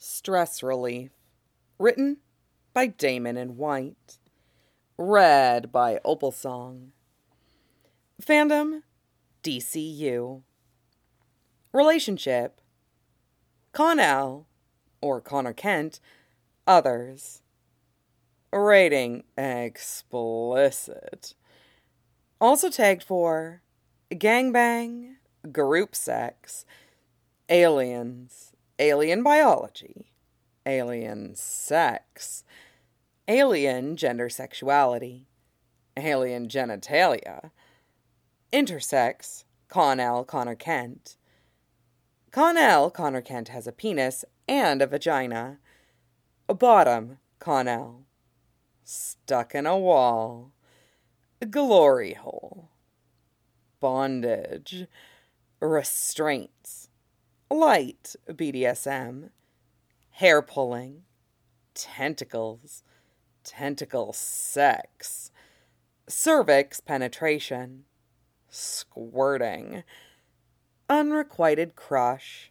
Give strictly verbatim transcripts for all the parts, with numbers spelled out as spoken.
Stress Relief. Written by Damon and White. Read by Opalsong. Fandom, D C U. Relationship, Con-El, or Connor Kent, others. Rating, explicit. Also tagged for gangbang, group sex, aliens, alien biology, alien sex, alien gender sexuality, alien genitalia, intersex, Con-El Connor Kent. Con-El Connor Kent has a penis and a vagina. Bottom, Con-El. Stuck in a wall. Glory hole. Bondage. Restraints. Light B D S M. Hair pulling. Tentacles. Tentacle sex. Cervix penetration. Squirting. Unrequited crush.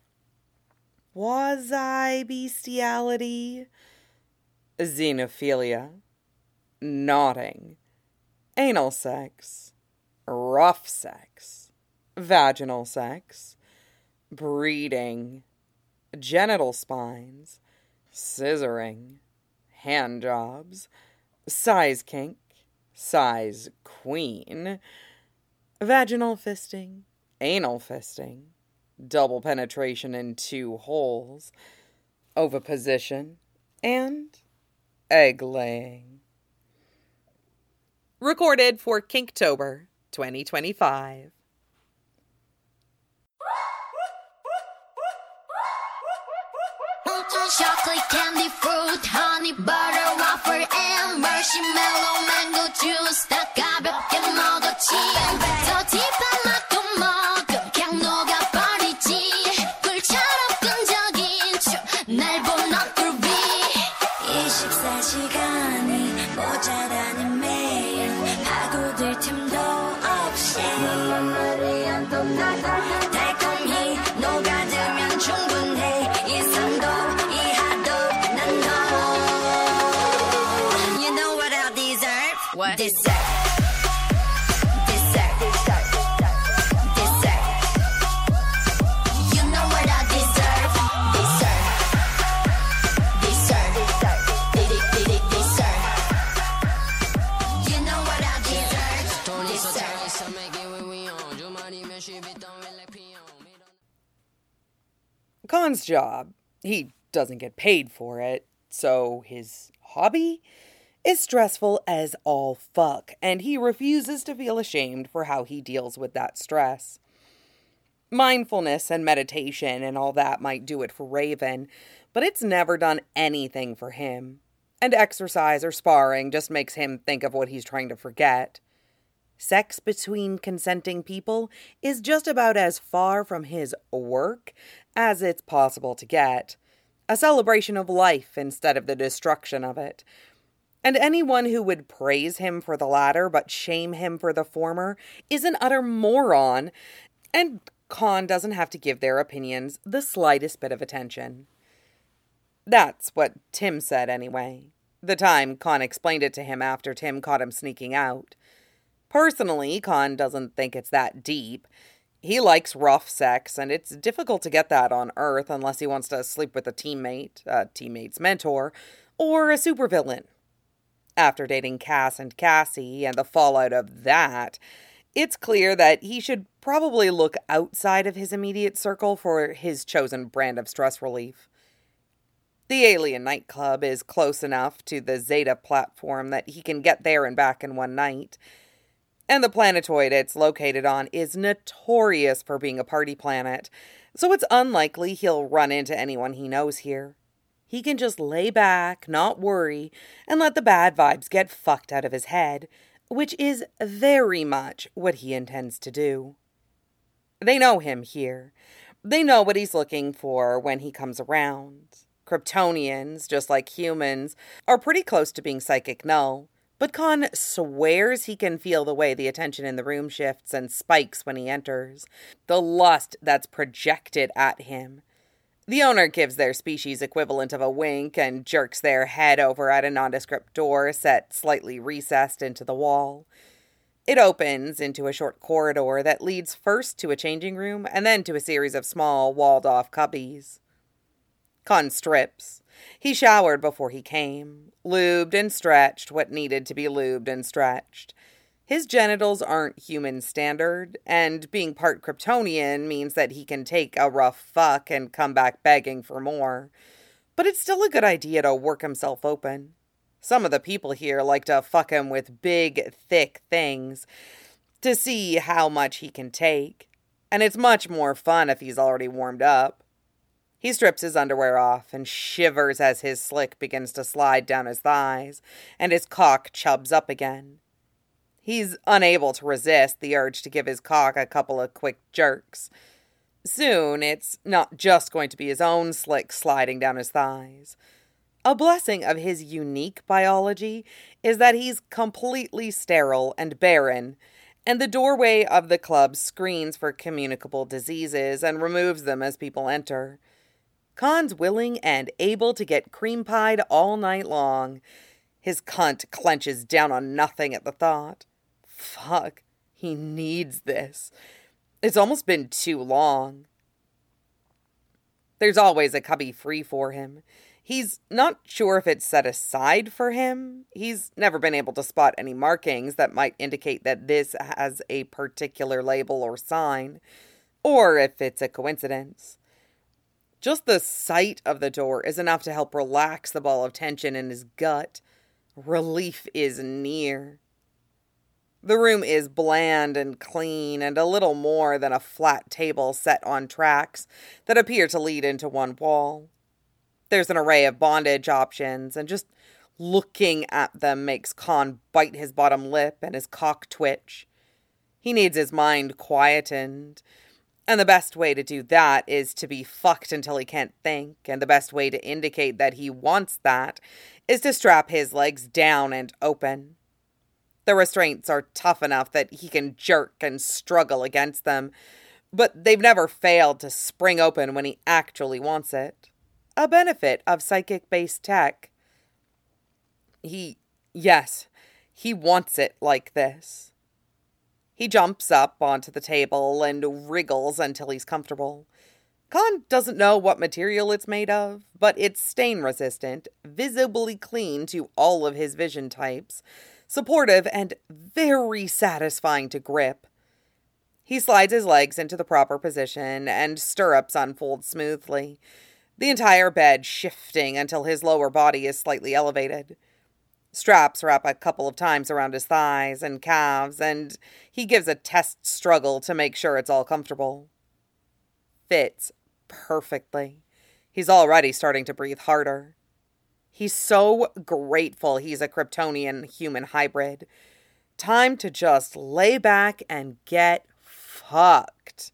Quasi-bestiality. Xenophilia. Nodding. Anal sex. Rough sex. Vaginal sex. Breeding. Genital spines. Scissoring. Hand jobs. Size kink. Size queen. Vaginal fisting. Anal fisting. Double penetration in two holes. Oviposition. And egg laying. Recorded for Kinktober twenty twenty-five. Chocolate, candy, fruit, honey, butter, waffle, and marshmallow, mango juice 다 가볍게 먹었지 더 딥한 맛도 먹어 그냥 녹아버리지 꿀처럼 끈적인 춤날 보는 꿀비 이십사 시간이 모자라니 매일 파고들 틈도 없이 너만 말이 안 통나가 달콤히 녹아들면 충분해 이상도 What? Dessert. Dessert. Dessert. Dessert. You know what I deserve. Dessert. Dessert. Dessert. Dessert. You know what I deserve. Dessert. Con's job. He doesn't get paid for it, so his hobby is stressful as all fuck, and he refuses to feel ashamed for how he deals with that stress. Mindfulness and meditation and all that might do it for Raven, but it's never done anything for him. And exercise or sparring just makes him think of what he's trying to forget. Sex between consenting people is just about as far from his work as it's possible to get. A celebration of life instead of the destruction of it. And anyone who would praise him for the latter but shame him for the former is an utter moron, and Con doesn't have to give their opinions the slightest bit of attention. That's what Tim said anyway, the time Con explained it to him after Tim caught him sneaking out. Personally, Con doesn't think it's that deep. He likes rough sex, and it's difficult to get that on Earth unless he wants to sleep with a teammate, a teammate's mentor, or a supervillain. After dating Cass and Cassie and the fallout of that, it's clear that he should probably look outside of his immediate circle for his chosen brand of stress relief. The alien nightclub is close enough to the Zeta platform that he can get there and back in one night. And the planetoid it's located on is notorious for being a party planet, so it's unlikely he'll run into anyone he knows here. He can just lay back, not worry, and let the bad vibes get fucked out of his head, which is very much what he intends to do. They know him here. They know what he's looking for when he comes around. Kryptonians, just like humans, are pretty close to being psychic null, but Con swears he can feel the way the attention in the room shifts and spikes when he enters, the lust that's projected at him. The owner gives their species equivalent of a wink and jerks their head over at a nondescript door set slightly recessed into the wall. It opens into a short corridor that leads first to a changing room and then to a series of small, walled-off cubbies. Khan strips. He showered before he came, lubed and stretched what needed to be lubed and stretched. His genitals aren't human standard, and being part Kryptonian means that he can take a rough fuck and come back begging for more. But it's still a good idea to work himself open. Some of the people here like to fuck him with big, thick things to see how much he can take, and it's much more fun if he's already warmed up. He strips his underwear off and shivers as his slick begins to slide down his thighs, and his cock chubs up again. He's unable to resist the urge to give his cock a couple of quick jerks. Soon, it's not just going to be his own slick sliding down his thighs. A blessing of his unique biology is that he's completely sterile and barren, and the doorway of the club screens for communicable diseases and removes them as people enter. Khan's willing and able to get cream-pied all night long. His cunt clenches down on nothing at the thought. Fuck, he needs this. It's almost been too long. There's always a cubby free for him. He's not sure if it's set aside for him. He's never been able to spot any markings that might indicate that this has a particular label or sign, or if it's a coincidence. Just the sight of the door is enough to help relax the ball of tension in his gut. Relief is near. The room is bland and clean and a little more than a flat table set on tracks that appear to lead into one wall. There's an array of bondage options, and just looking at them makes Khan bite his bottom lip and his cock twitch. He needs his mind quietened, and the best way to do that is to be fucked until he can't think, and the best way to indicate that he wants that is to strap his legs down and open. The restraints are tough enough that he can jerk and struggle against them, but they've never failed to spring open when he actually wants it. A benefit of psychic-based tech. He, yes, he wants it like this. He jumps up onto the table and wriggles until he's comfortable. Khan doesn't know what material it's made of, but it's stain-resistant, visibly clean to all of his vision types, supportive and very satisfying to grip. He slides his legs into the proper position and stirrups unfold smoothly, the entire bed shifting until his lower body is slightly elevated. Straps wrap a couple of times around his thighs and calves, and he gives a test struggle to make sure it's all comfortable. Fits perfectly. He's already starting to breathe harder. He's so grateful he's a Kryptonian human hybrid. Time to just lay back and get fucked.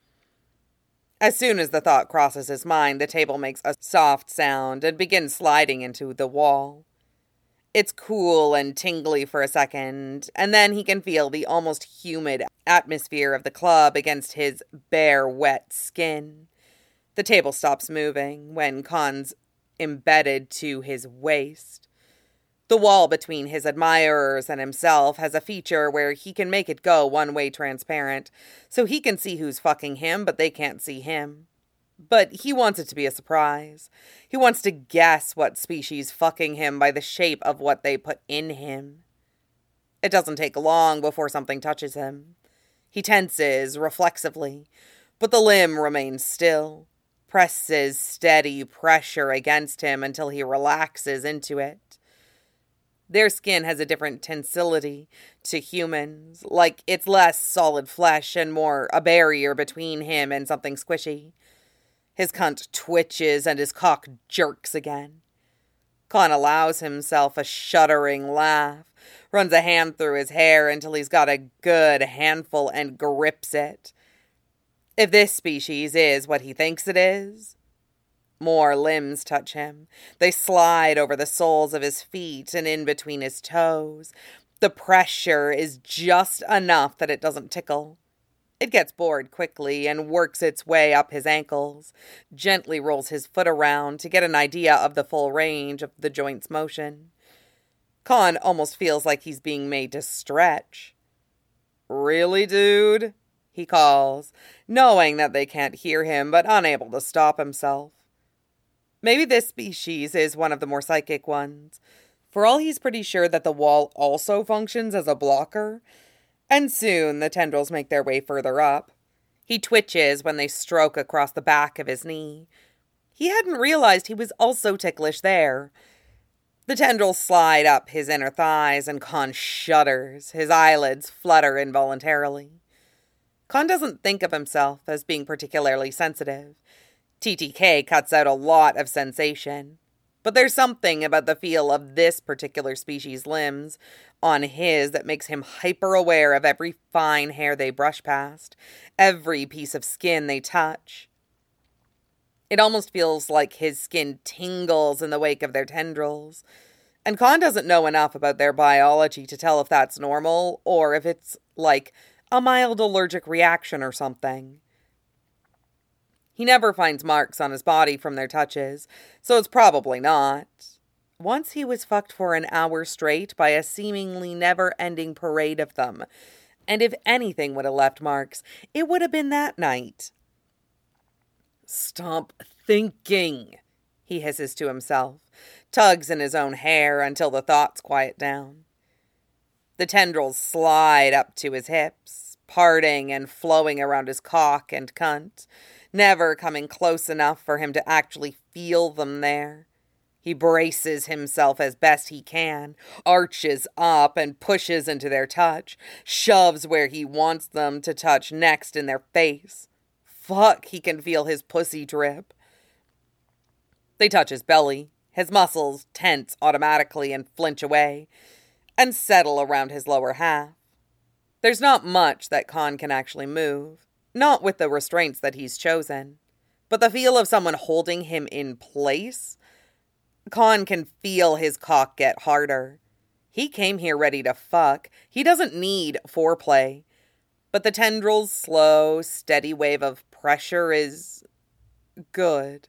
As soon as the thought crosses his mind, the table makes a soft sound and begins sliding into the wall. It's cool and tingly for a second, and then he can feel the almost humid atmosphere of the club against his bare, wet skin. The table stops moving when Khan's embedded to his waist. The wall between his admirers and himself has a feature where he can make it go one-way transparent, so he can see who's fucking him, but they can't see him. But he wants it to be a surprise. He wants to guess what species fucking him by the shape of what they put in him. It doesn't take long before something touches him. He tenses reflexively, but the limb remains still, presses steady pressure against him until he relaxes into it. Their skin has a different tensility to humans, like it's less solid flesh and more a barrier between him and something squishy. His cunt twitches and his cock jerks again. Khan allows himself a shuddering laugh, runs a hand through his hair until he's got a good handful and grips it. If this species is what he thinks it is, more limbs touch him. They slide over the soles of his feet and in between his toes. The pressure is just enough that it doesn't tickle. It gets bored quickly and works its way up his ankles, gently rolls his foot around to get an idea of the full range of the joint's motion. Khan almost feels like he's being made to stretch. "Really, dude?" he calls, knowing that they can't hear him but unable to stop himself. Maybe this species is one of the more psychic ones. For all he's pretty sure that the wall also functions as a blocker, and soon the tendrils make their way further up. He twitches when they stroke across the back of his knee. He hadn't realized he was also ticklish there. The tendrils slide up his inner thighs, and Khan shudders. His eyelids flutter involuntarily. Khan doesn't think of himself as being particularly sensitive. T T K cuts out a lot of sensation. But there's something about the feel of this particular species' limbs on his that makes him hyper-aware of every fine hair they brush past, every piece of skin they touch. It almost feels like his skin tingles in the wake of their tendrils, and Khan doesn't know enough about their biology to tell if that's normal or if it's like a mild allergic reaction or something. He never finds marks on his body from their touches, so it's probably not. Once he was fucked for an hour straight by a seemingly never-ending parade of them, and if anything would have left marks, it would have been that night. "Stop thinking," he hisses to himself, tugs in his own hair until the thoughts quiet down. The tendrils slide up to his hips, parting and flowing around his cock and cunt, never coming close enough for him to actually feel them there. He braces himself as best he can, arches up and pushes into their touch, shoves where he wants them to touch next in their face. Fuck, he can feel his pussy drip. They touch his belly. His muscles tense automatically and flinch away, and settle around his lower half. There's not much that Khan can actually move. Not with the restraints that he's chosen, but the feel of someone holding him in place. Khan can feel his cock get harder. He came here ready to fuck. He doesn't need foreplay. But the tendrils' slow, steady wave of pressure is good.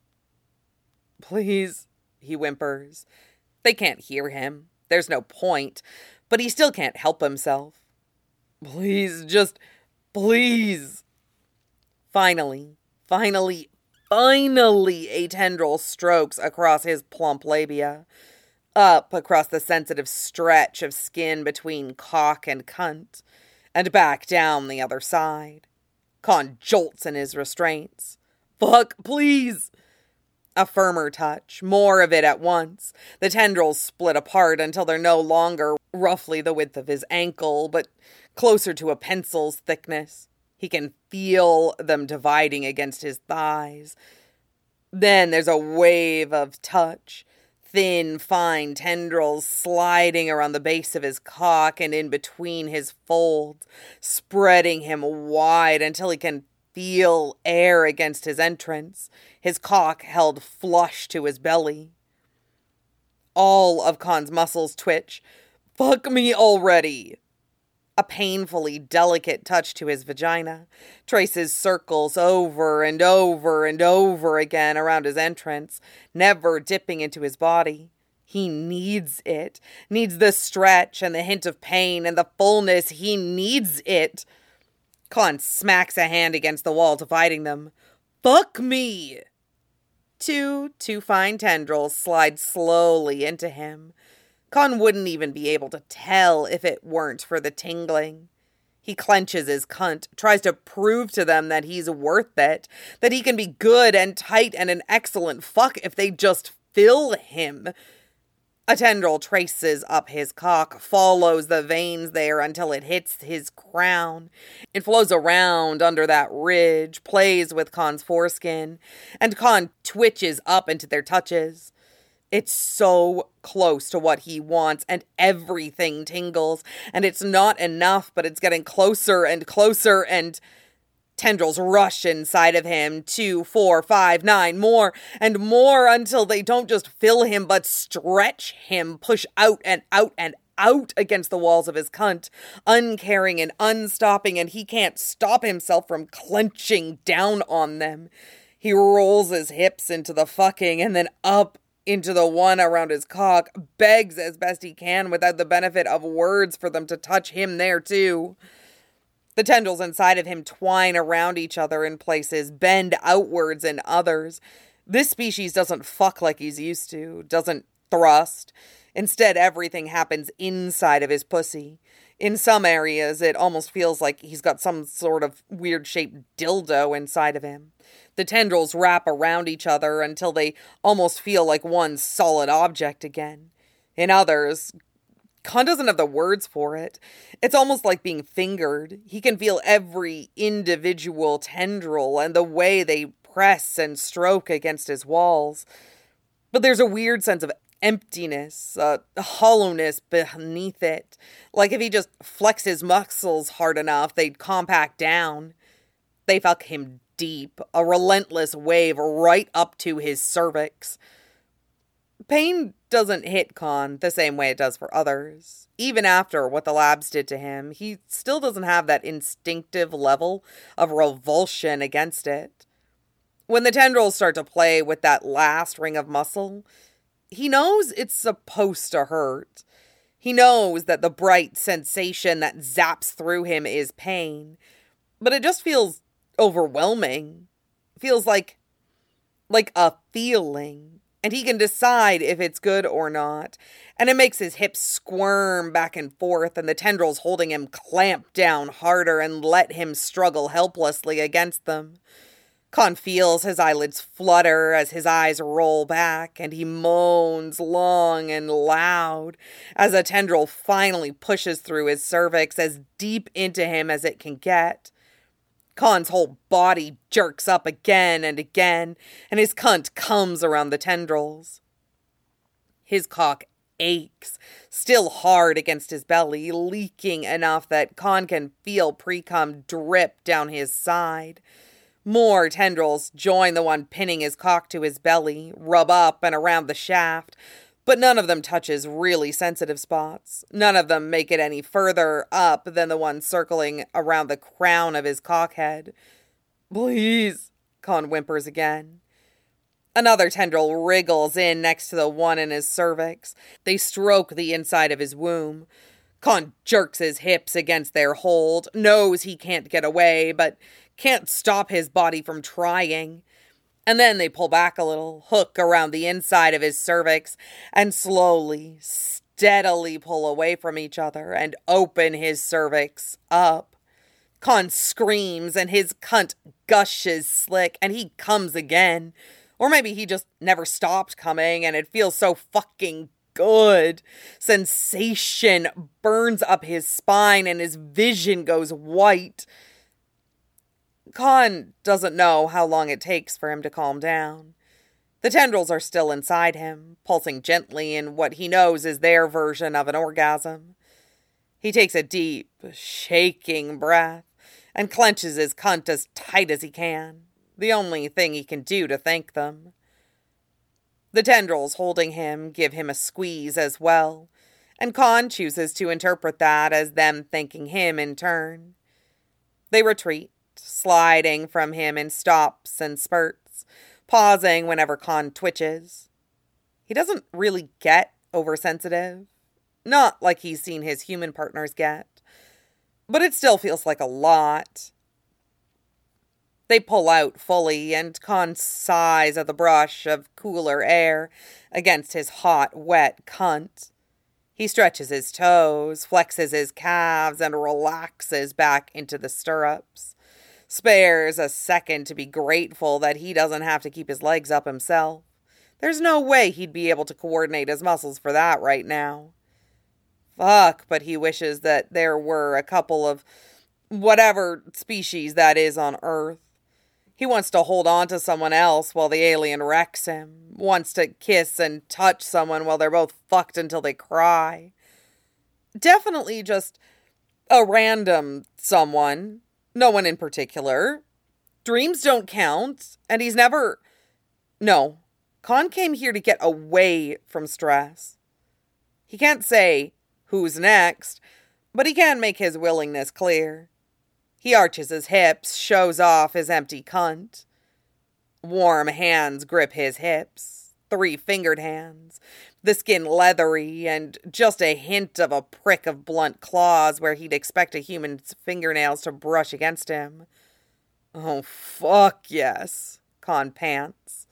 "Please," he whimpers. They can't hear him. There's no point, but he still can't help himself. "Please, just... please." Finally, finally, finally, a tendril strokes across his plump labia, up across the sensitive stretch of skin between cock and cunt, and back down the other side. Khan jolts in his restraints. "Fuck, please." A firmer touch, more of it at once. The tendrils split apart until they're no longer roughly the width of his ankle, but closer to a pencil's thickness. He can feel them dividing against his thighs. Then there's a wave of touch. Thin, fine tendrils sliding around the base of his cock and in between his folds, spreading him wide until he can feel air against his entrance, his cock held flush to his belly. All of Khan's muscles twitch. "Fuck me already." A painfully delicate touch to his vagina traces circles over and over and over again around his entrance, never dipping into his body. He needs it, needs the stretch and the hint of pain and the fullness. He needs it. Khan smacks a hand against the wall, dividing them. "Fuck me!" Two too fine tendrils slide slowly into him. Khan wouldn't even be able to tell if it weren't for the tingling. He clenches his cunt, tries to prove to them that he's worth it, that he can be good and tight and an excellent fuck if they just fill him. A tendril traces up his cock, follows the veins there until it hits his crown. It flows around under that ridge, plays with Khan's foreskin, and Khan twitches up into their touches. It's so close to what he wants, and everything tingles, and it's not enough, but it's getting closer and closer, and tendrils rush inside of him, two, four, five, nine, more, and more, until they don't just fill him, but stretch him, push out and out and out against the walls of his cunt, uncaring and unstopping, and he can't stop himself from clenching down on them. He rolls his hips into the fucking and then up into the one around his cock, begs as best he can without the benefit of words for them to touch him there too. The tendrils inside of him twine around each other in places, bend outwards in others. This species doesn't fuck like he's used to, doesn't thrust. Instead, everything happens inside of his pussy. In some areas, it almost feels like he's got some sort of weird-shaped dildo inside of him. The tendrils wrap around each other until they almost feel like one solid object again. In others, Khan doesn't have the words for it. It's almost like being fingered. He can feel every individual tendril and the way they press and stroke against his walls. But there's a weird sense of emptiness, a hollowness beneath it. Like if he just flexed his muscles hard enough, they'd compact down. They fuck him deep, a relentless wave right up to his cervix. Pain doesn't hit Khan the same way it does for others. Even after what the labs did to him, he still doesn't have that instinctive level of revulsion against it. When the tendrils start to play with that last ring of muscle, he knows it's supposed to hurt. He knows that the bright sensation that zaps through him is pain, but it just feels overwhelming. Feels like, like a feeling. And he can decide if it's good or not. And it makes his hips squirm back and forth, and the tendrils holding him clamp down harder and let him struggle helplessly against them. Khan feels his eyelids flutter as his eyes roll back, and he moans long and loud as a tendril finally pushes through his cervix as deep into him as it can get. Khan's whole body jerks up again and again, and his cunt comes around the tendrils. His cock aches, still hard against his belly, leaking enough that Khan can feel pre-cum drip down his side. More tendrils join the one pinning his cock to his belly, rub up and around the shaft, but none of them touches really sensitive spots. None of them make it any further up than the one circling around the crown of his cockhead. "Please," Khan whimpers again. Another tendril wriggles in next to the one in his cervix. They stroke the inside of his womb. Khan jerks his hips against their hold, knows he can't get away, but can't stop his body from trying. And then they pull back a little, hook around the inside of his cervix, and slowly, steadily pull away from each other and open his cervix up. Khan screams and his cunt gushes slick, and he comes again. Or maybe he just never stopped coming and it feels so fucking good. Sensation burns up his spine and his vision goes white. Khan doesn't know how long it takes for him to calm down. The tendrils are still inside him, pulsing gently in what he knows is their version of an orgasm. He takes a deep, shaking breath and clenches his cunt as tight as he can, the only thing he can do to thank them. The tendrils holding him give him a squeeze as well, and Khan chooses to interpret that as them thanking him in turn. They retreat, sliding from him in stops and spurts, pausing whenever Khan twitches. He doesn't really get oversensitive, not like he's seen his human partners get, but it still feels like a lot. They pull out fully, and Khan sighs at the brush of cooler air against his hot, wet cunt. He stretches his toes, flexes his calves, and relaxes back into the stirrups. Spares a second to be grateful that he doesn't have to keep his legs up himself. There's no way he'd be able to coordinate his muscles for that right now. Fuck, but he wishes that there were a couple of whatever species that is on Earth. He wants to hold on to someone else while the alien wrecks him. Wants to kiss and touch someone while they're both fucked until they cry. Definitely just a random someone. No one in particular. Dreams don't count, and he's never... No, Khan came here to get away from stress. He can't say who's next, but he can make his willingness clear. He arches his hips, shows off his empty cunt. Warm hands grip his hips, three-fingered hands, the skin leathery, and just a hint of a prick of blunt claws where he'd expect a human's fingernails to brush against him. Oh, fuck yes, Con pants.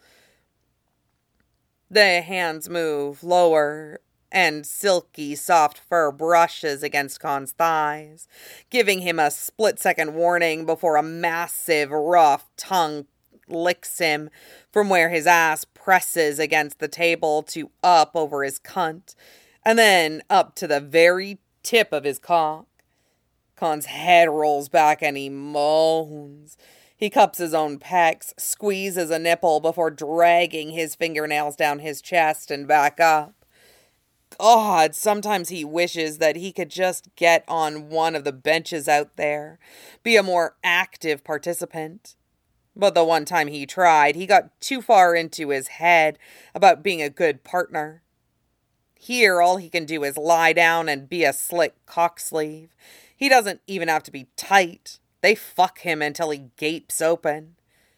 The hands move lower, and silky, soft fur brushes against Con's thighs, giving him a split-second warning before a massive, rough tongue licks him from where his ass presses against the table to up over his cunt, and then up to the very tip of his cock. Con's head rolls back and he moans. He cups his own pecs, squeezes a nipple before dragging his fingernails down his chest and back up. God, sometimes he wishes that he could just get on one of the benches out there, be a more active participant. But the one time he tried, he got too far into his head about being a good partner. Here, all he can do is lie down and be a slick cocksleeve. He doesn't even have to be tight. They fuck him until he gapes open.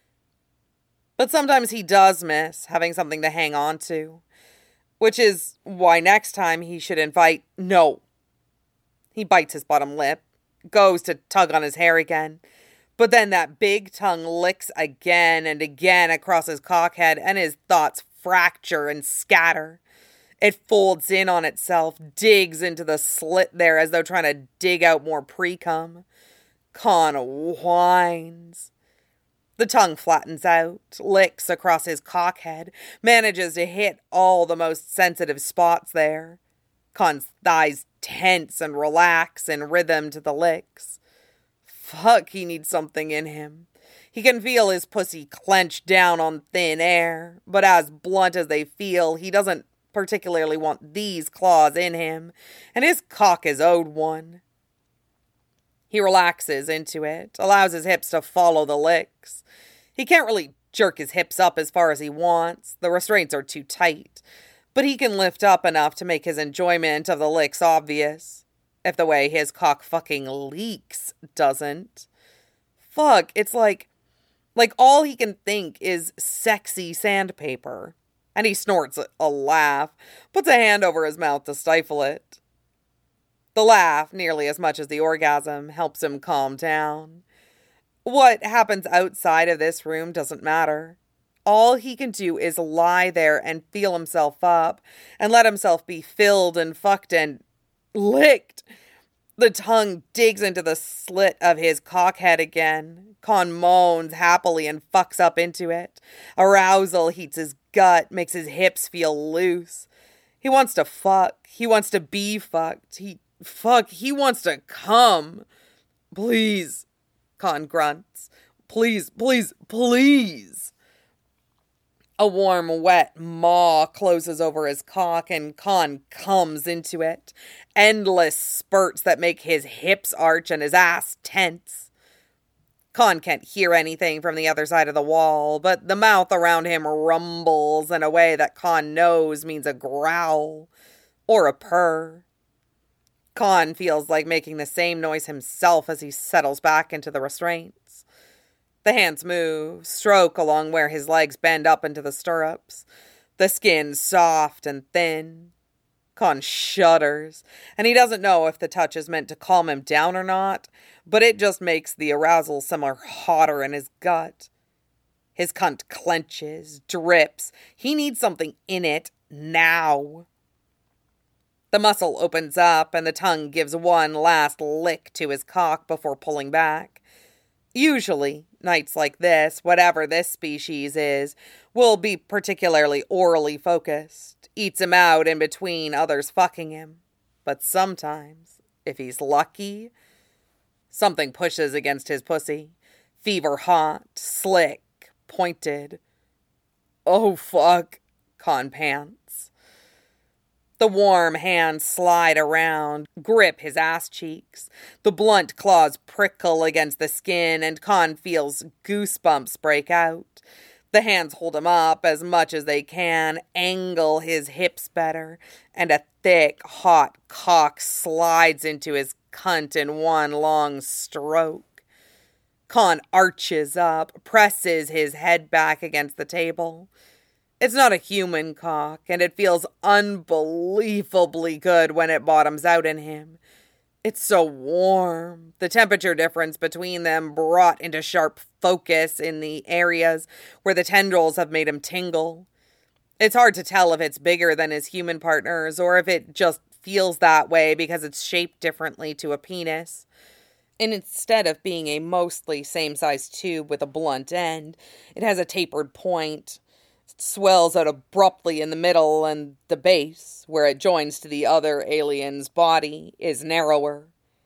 But sometimes he does miss having something to hang on to, which is why next time he should invite no. He bites his bottom lip, goes to tug on his hair again, but then that big tongue licks again and again across his cockhead, and his thoughts fracture and scatter. It folds in on itself, digs into the slit there as though trying to dig out more pre-cum. Con whines. The tongue flattens out, licks across his cockhead, manages to hit all the most sensitive spots there. Con's thighs tense and relax in rhythm to the licks. Fuck, he needs something in him. He can feel his pussy clench down on thin air, but as blunt as they feel, he doesn't particularly want these claws in him, and his cock is owed one. He relaxes into it, allows his hips to follow the licks. He can't really jerk his hips up as far as he wants. The restraints are too tight, but he can lift up enough to make his enjoyment of the licks obvious. If the way his cock fucking leaks doesn't. Fuck, it's like, like all he can think is sexy sandpaper. And he snorts a laugh, puts a hand over his mouth to stifle it. The laugh, nearly as much as the orgasm, helps him calm down. What happens outside of this room doesn't matter. All he can do is lie there and feel himself up, and let himself be filled and fucked and licked. The tongue digs into the slit of his cockhead again. Con moans happily and fucks up into it. Arousal heats his gut, makes his hips feel loose. He wants to fuck. He wants to be fucked. He, fuck, he wants to come. Please, Con grunts. Please, please, please. A warm, wet maw closes over his cock, and Con comes into it. Endless spurts that make his hips arch and his ass tense. Con can't hear anything from the other side of the wall, but the mouth around him rumbles in a way that Con knows means a growl or a purr. Con feels like making the same noise himself as he settles back into the restraints. The hands move, stroke along where his legs bend up into the stirrups. The skin soft and thin. Con shudders, and he doesn't know if the touch is meant to calm him down or not, but it just makes the arousal simmer hotter in his gut. His cunt clenches, drips. He needs something in it now. The muscle opens up, and the tongue gives one last lick to his cock before pulling back. Usually, nights like this, whatever this species is, will be particularly orally focused, eats him out in between others fucking him. But sometimes, if he's lucky, something pushes against his pussy, fever hot, slick, pointed. Oh fuck, Con pants. The warm hands slide around, grip his ass cheeks. The blunt claws prickle against the skin, and Con feels goosebumps break out. The hands hold him up as much as they can, angle his hips better, and a thick, hot cock slides into his cunt in one long stroke. Con arches up, presses his head back against the table. It's not a human cock, and it feels unbelievably good when it bottoms out in him. It's so warm. The temperature difference between them brought into sharp focus in the areas where the tendrils have made him tingle. It's hard to tell if it's bigger than his human partner's or if it just feels that way because it's shaped differently to a penis. And instead of being a mostly same-sized tube with a blunt end, it has a tapered point. It swells out abruptly in the middle, and the base, where it joins to the other alien's body, is narrower.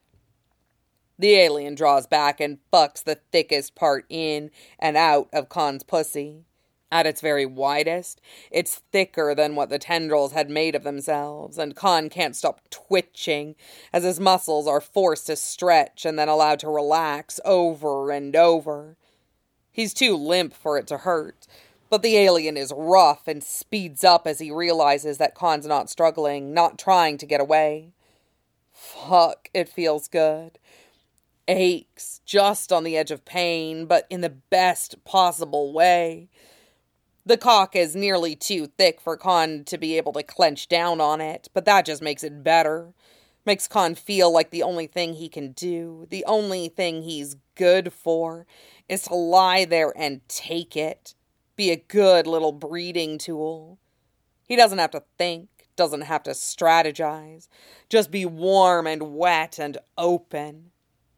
The alien draws back and fucks the thickest part in and out of Con's pussy. At its very widest, it's thicker than what the tendrils had made of themselves, and Con can't stop twitching as his muscles are forced to stretch and then allowed to relax over and over. He's too limp for it to hurt, but the alien is rough and speeds up as he realizes that Con's not struggling, not trying to get away. Fuck, it feels good. Aches, just on the edge of pain, but in the best possible way. The cock is nearly too thick for Con to be able to clench down on it, but that just makes it better. Makes Con feel like the only thing he can do, the only thing he's good for, is to lie there and take it. Be a good little breeding tool. He doesn't have to think, doesn't have to strategize. Just be warm and wet and open.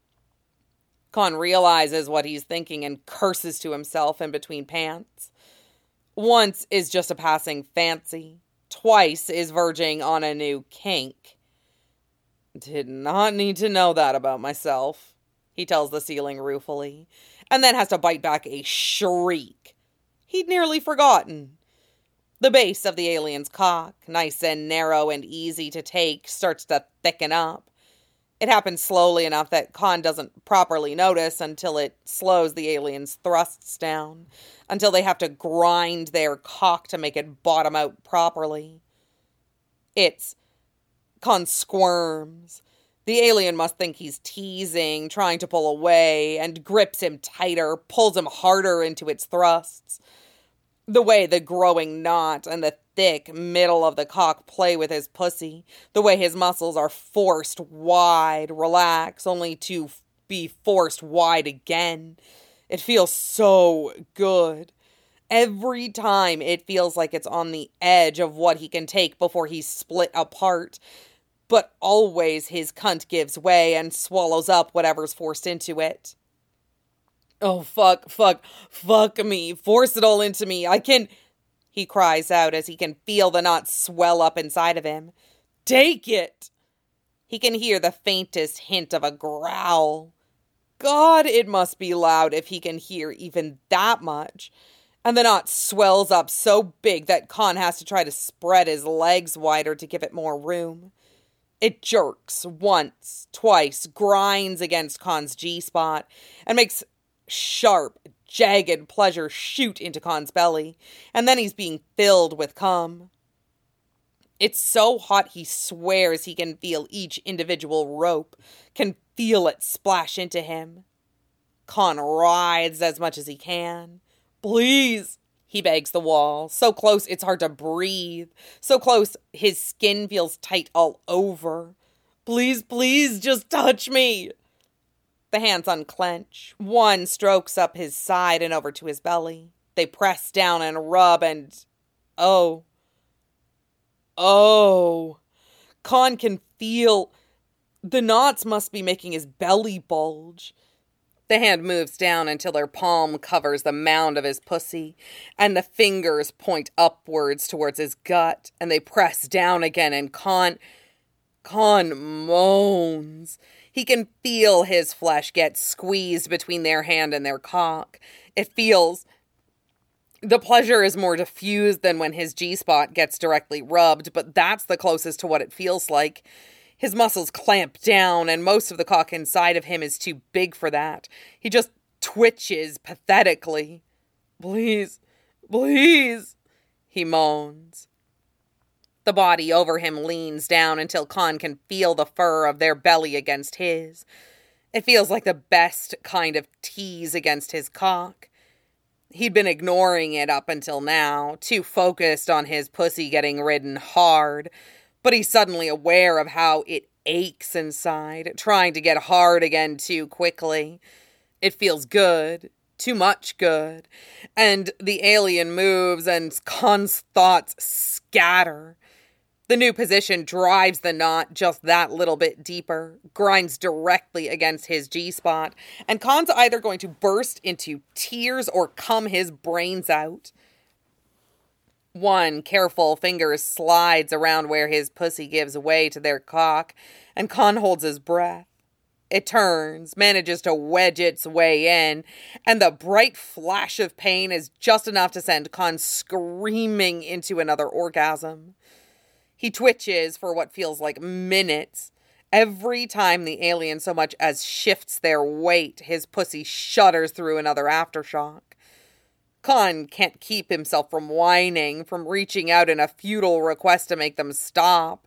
Con realizes what he's thinking and curses to himself in between pants. Once is just a passing fancy. Twice is verging on a new kink. Did not need to know that about myself, he tells the ceiling ruefully, and then has to bite back a shriek. He'd nearly forgotten. The base of the alien's cock, nice and narrow and easy to take, starts to thicken up. It happens slowly enough that Con doesn't properly notice until it slows the alien's thrusts down, until they have to grind their cock to make it bottom out properly. It's... Con squirms. The alien must think he's teasing, trying to pull away, and grips him tighter, pulls him harder into its thrusts. The way the growing knot and the thick middle of the cock play with his pussy, the way his muscles are forced wide, relax, only to be forced wide again. It feels so good. Every time it feels like it's on the edge of what he can take before he's split apart. But always his cunt gives way and swallows up whatever's forced into it. Oh, fuck, fuck, fuck me. Force it all into me. I can... He cries out as he can feel the knot swell up inside of him. Take it! He can hear the faintest hint of a growl. God, it must be loud if he can hear even that much. And the knot swells up so big that Con has to try to spread his legs wider to give it more room. It jerks once, twice, grinds against Con's G-spot, and makes sharp, jagged pleasure shoot into Con's belly, and then he's being filled with cum. It's so hot he swears he can feel each individual rope, can feel it splash into him. Con writhes as much as he can. Please, he begs the wall, so close it's hard to breathe, so close his skin feels tight all over. Please, please, just touch me. The hands unclench. One strokes up his side and over to his belly. They press down and rub and... Oh. Oh. Con can feel... The knots must be making his belly bulge. The hand moves down until their palm covers the mound of his pussy, and the fingers point upwards towards his gut, and they press down again, and Con... Con moans. He can feel his flesh get squeezed between their hand and their cock. It feels... The pleasure is more diffused than when his G-spot gets directly rubbed, but that's the closest to what it feels like. His muscles clamp down, and most of the cock inside of him is too big for that. He just twitches pathetically. Please, Please, he moans. The body over him leans down until Khan can feel the fur of their belly against his. It feels like the best kind of tease against his cock. He'd been ignoring it up until now, too focused on his pussy getting ridden hard, but he's suddenly aware of how it aches inside, trying to get hard again too quickly. It feels good, too much good, and the alien moves and Khan's thoughts scatter. The new position drives the knot just that little bit deeper, grinds directly against his G-spot, and Khan's either going to burst into tears or cum his brains out. One careful finger slides around where his pussy gives way to their cock, and Khan holds his breath. It turns, manages to wedge its way in, and the bright flash of pain is just enough to send Khan screaming into another orgasm. He twitches for what feels like minutes. Every time the alien so much as shifts their weight, his pussy shudders through another aftershock. Khan can't keep himself from whining, from reaching out in a futile request to make them stop.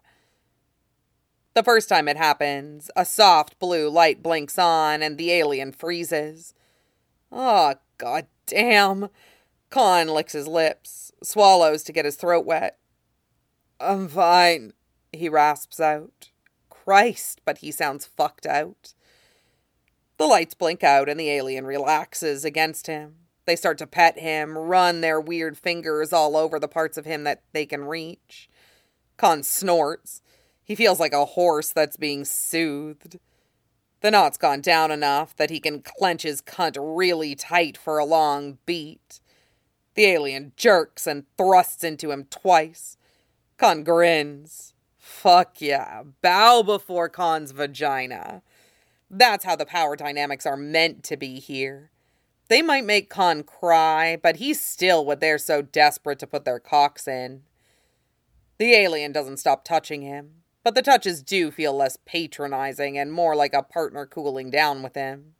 The first time it happens, a soft blue light blinks on and the alien freezes. Oh, goddamn. Khan licks his lips, swallows to get his throat wet. I'm fine, he rasps out. Christ, but he sounds fucked out. The lights blink out and the alien relaxes against him. They start to pet him, run their weird fingers all over the parts of him that they can reach. Khan snorts. He feels like a horse that's being soothed. The knot's gone down enough that he can clench his cunt really tight for a long beat. The alien jerks and thrusts into him twice. Khan grins. Fuck yeah. Bow before Khan's vagina. That's how the power dynamics are meant to be here. They might make Khan cry, but he's still what they're so desperate to put their cocks in. The alien doesn't stop touching him, but the touches do feel less patronizing and more like a partner cooling down with him.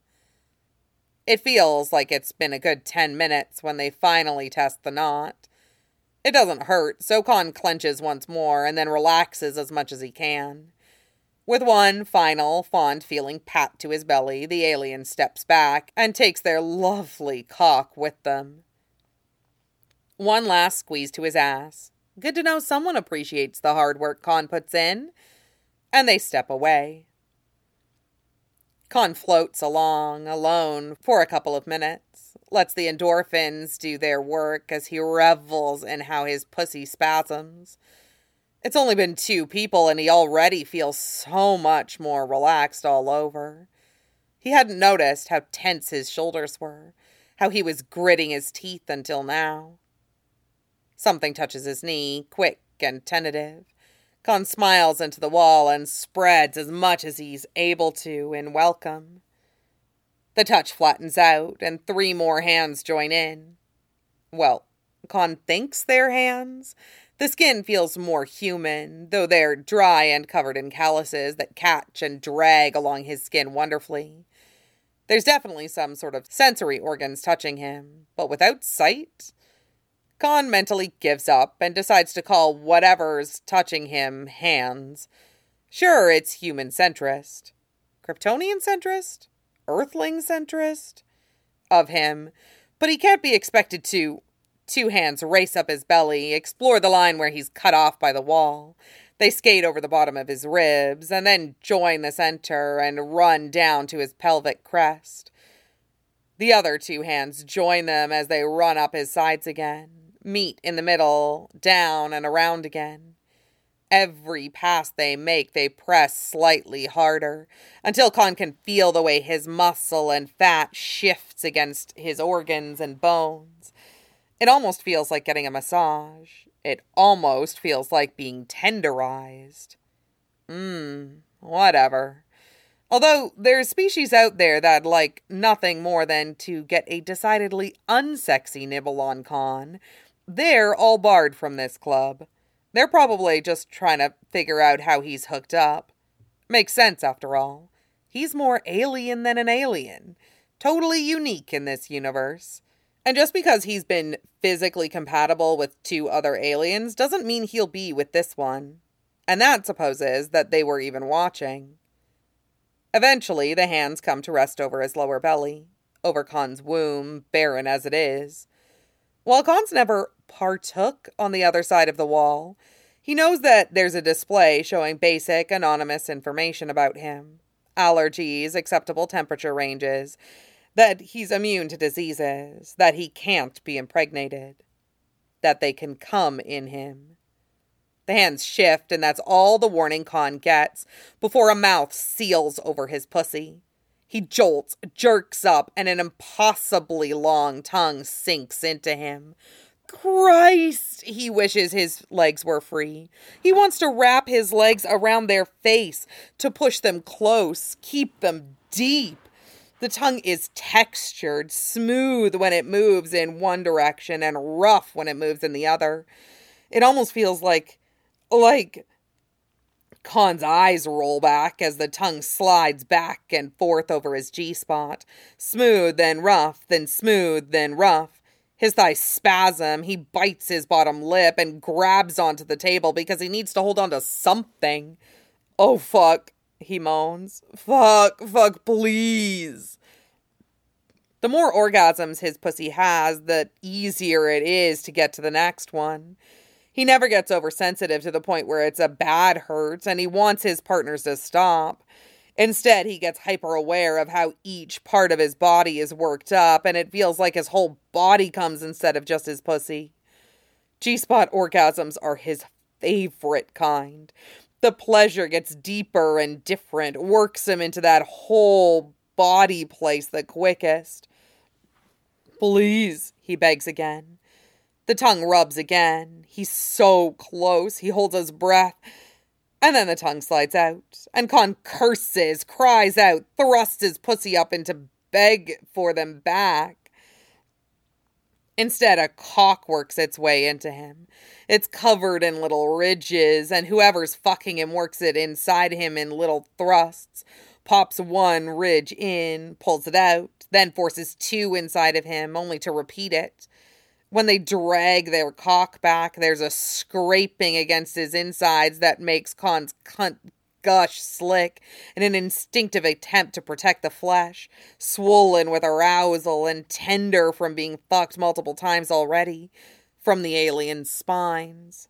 It feels like it's been a good ten minutes when they finally test the knot. It doesn't hurt, so Khan clenches once more and then relaxes as much as he can. With one final, fond feeling pat to his belly, the alien steps back and takes their lovely cock with them. One last squeeze to his ass. Good to know someone appreciates the hard work Khan puts in. And they step away. Khan floats along, alone, for a couple of minutes, lets the endorphins do their work as he revels in how his pussy spasms. It's only been two people and he already feels so much more relaxed all over. He hadn't noticed how tense his shoulders were, how he was gritting his teeth until now. Something touches his knee, quick and tentative. Khan smiles into the wall and spreads as much as he's able to in welcome. The touch flattens out, and three more hands join in. Well, Khan thinks they're hands. The skin feels more human, though they're dry and covered in calluses that catch and drag along his skin wonderfully. There's definitely some sort of sensory organs touching him, but without sight? Khan mentally gives up and decides to call whatever's touching him hands. Sure, it's human-centrist. Kryptonian-centrist? Earthling-centrist? Of him. But he can't be expected to... Two hands race up his belly, explore the line where he's cut off by the wall. They skate over the bottom of his ribs, and then join the center and run down to his pelvic crest. The other two hands join them as they run up his sides again. Meet in the middle, down and around again. Every pass they make, they press slightly harder, until Khan can feel the way his muscle and fat shifts against his organs and bones. It almost feels like getting a massage. It almost feels like being tenderized. Mmm, whatever. Although there's species out there that like nothing more than to get a decidedly unsexy nibble on Khan. They're all barred from this club. They're probably just trying to figure out how he's hooked up. Makes sense, after all. He's more alien than an alien. Totally unique in this universe. And just because he's been physically compatible with two other aliens doesn't mean he'll be with this one. And that supposes that they were even watching. Eventually, the hands come to rest over his lower belly, over Khan's womb, barren as it is. While Khan's never partook on the other side of the wall, he knows that there's a display showing basic, anonymous information about him. Allergies, acceptable temperature ranges, that he's immune to diseases, that he can't be impregnated, that they can come in him. The hands shift, and that's all the warning Khan gets before a mouth seals over his pussy. He jolts, jerks up, and an impossibly long tongue sinks into him. Christ, he wishes his legs were free. He wants to wrap his legs around their face, to push them close, keep them deep. The tongue is textured, smooth when it moves in one direction, and rough when it moves in the other. It almost feels like, like... Khan's eyes roll back as the tongue slides back and forth over his G-spot. Smooth, then rough, then smooth, then rough. His thighs spasm, he bites his bottom lip and grabs onto the table because he needs to hold on to something. Oh, fuck, he moans. Fuck, fuck, please. The more orgasms his pussy has, the easier it is to get to the next one. He never gets oversensitive to the point where it's a bad hurt, and he wants his partners to stop. Instead, he gets hyper-aware of how each part of his body is worked up, and it feels like his whole body comes instead of just his pussy. G-spot orgasms are his favorite kind. The pleasure gets deeper and different, works him into that whole body place the quickest. Please, he begs again. The tongue rubs again. He's so close. He holds his breath. And then the tongue slides out. And Khan curses, cries out, thrusts his pussy up and to beg for them back. Instead, a cock works its way into him. It's covered in little ridges, and whoever's fucking him works it inside him in little thrusts. Pops one ridge in, pulls it out, then forces two inside of him, only to repeat it. When they drag their cock back, there's a scraping against his insides that makes Khan's cunt gush slick in an instinctive attempt to protect the flesh, swollen with arousal and tender from being fucked multiple times already, from the alien spines.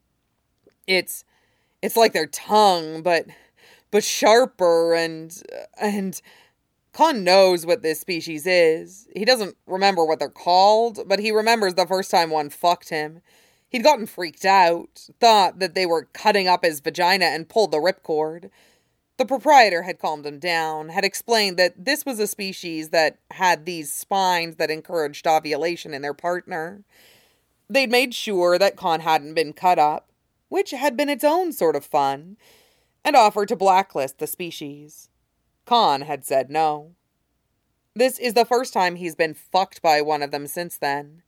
It's, it's like their tongue, but, but sharper and, and... Khan knows what this species is. He doesn't remember what they're called, but he remembers the first time one fucked him. He'd gotten freaked out, thought that they were cutting up his vagina and pulled the ripcord. The proprietor had calmed him down, had explained that this was a species that had these spines that encouraged ovulation in their partner. They'd made sure that Khan hadn't been cut up, which had been its own sort of fun, and offered to blacklist the species. Khan had said no. This is the first time he's been fucked by one of them since then.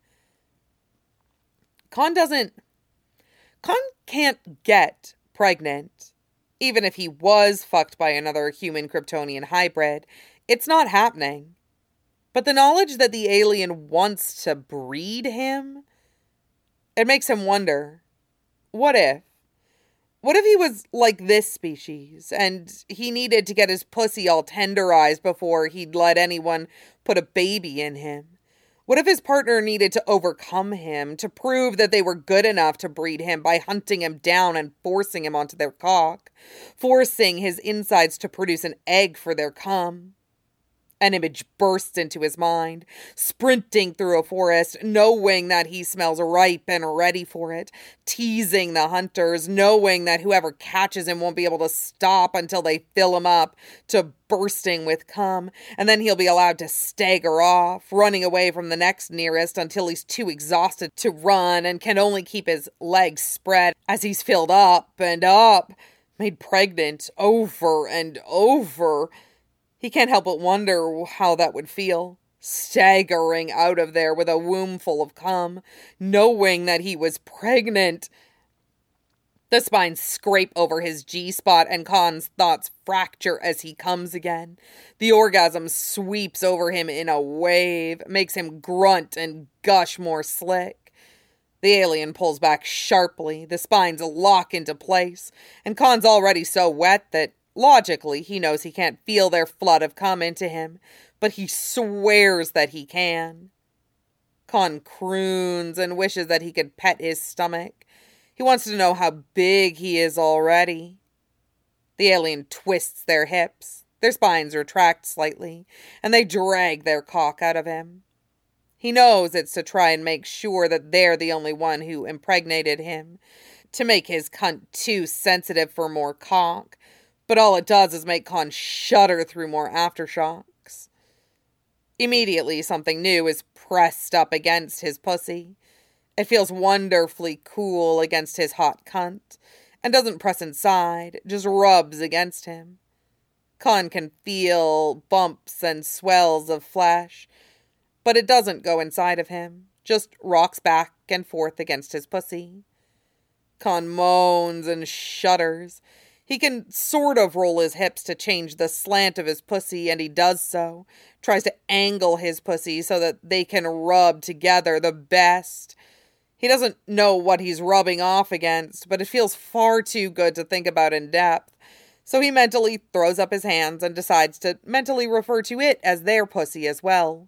Khan doesn't... Khan can't get pregnant. Even if he was fucked by another human Kryptonian hybrid, it's not happening. But the knowledge that the alien wants to breed him, it makes him wonder, what if? What if he was like this species, and he needed to get his pussy all tenderized before he'd let anyone put a baby in him? What if his partner needed to overcome him, to prove that they were good enough to breed him by hunting him down and forcing him onto their cock, forcing his insides to produce an egg for their cum? An image bursts into his mind, sprinting through a forest, knowing that he smells ripe and ready for it, teasing the hunters, knowing that whoever catches him won't be able to stop until they fill him up to bursting with cum, and then he'll be allowed to stagger off, running away from the next nearest until he's too exhausted to run and can only keep his legs spread as he's filled up and up, made pregnant over and over. He can't help but wonder how that would feel, staggering out of there with a womb full of cum, knowing that he was pregnant. The spines scrape over his G-spot and Khan's thoughts fracture as he comes again. The orgasm sweeps over him in a wave, makes him grunt and gush more slick. The alien pulls back sharply, the spines lock into place, and Khan's already so wet that, logically, he knows he can't feel their flood of cum into him, but he swears that he can. Khan croons and wishes that he could pet his stomach. He wants to know how big he is already. The alien twists their hips, their spines retract slightly, and they drag their cock out of him. He knows it's to try and make sure that they're the only one who impregnated him, to make his cunt too sensitive for more cock, but all it does is make Khan shudder through more aftershocks. Immediately, something new is pressed up against his pussy. It feels wonderfully cool against his hot cunt, and doesn't press inside, just rubs against him. Khan can feel bumps and swells of flesh, but it doesn't go inside of him, just rocks back and forth against his pussy. Khan moans and shudders. He can sort of roll his hips to change the slant of his pussy, and he does so. Tries to angle his pussy so that they can rub together the best. He doesn't know what he's rubbing off against, but it feels far too good to think about in depth. So he mentally throws up his hands and decides to mentally refer to it as their pussy as well.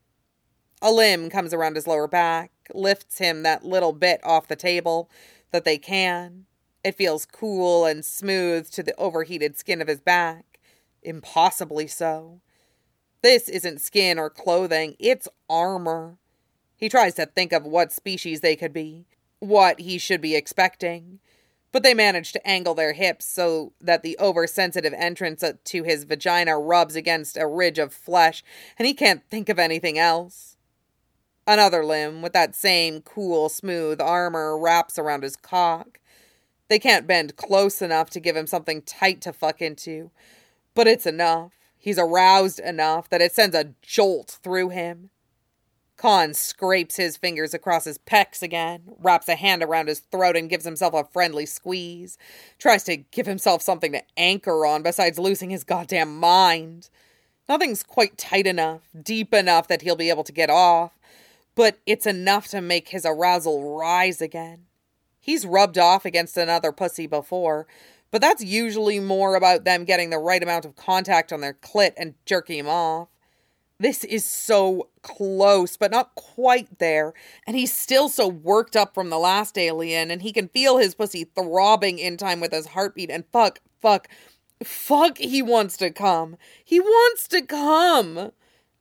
A limb comes around his lower back, lifts him that little bit off the table that they can. It feels cool and smooth to the overheated skin of his back. Impossibly so. This isn't skin or clothing, it's armor. He tries to think of what species they could be, what he should be expecting, but they manage to angle their hips so that the oversensitive entrance to his vagina rubs against a ridge of flesh, and he can't think of anything else. Another limb, with that same cool, smooth armor, wraps around his cock. They can't bend close enough to give him something tight to fuck into, but it's enough. He's aroused enough that it sends a jolt through him. Khan scrapes his fingers across his pecs again, wraps a hand around his throat and gives himself a friendly squeeze. Tries to give himself something to anchor on besides losing his goddamn mind. Nothing's quite tight enough, deep enough that he'll be able to get off, but it's enough to make his arousal rise again. He's rubbed off against another pussy before, but that's usually more about them getting the right amount of contact on their clit and jerking him off. This is so close, but not quite there, and he's still so worked up from the last alien, and he can feel his pussy throbbing in time with his heartbeat, and fuck, fuck, fuck, he wants to come. He wants to come.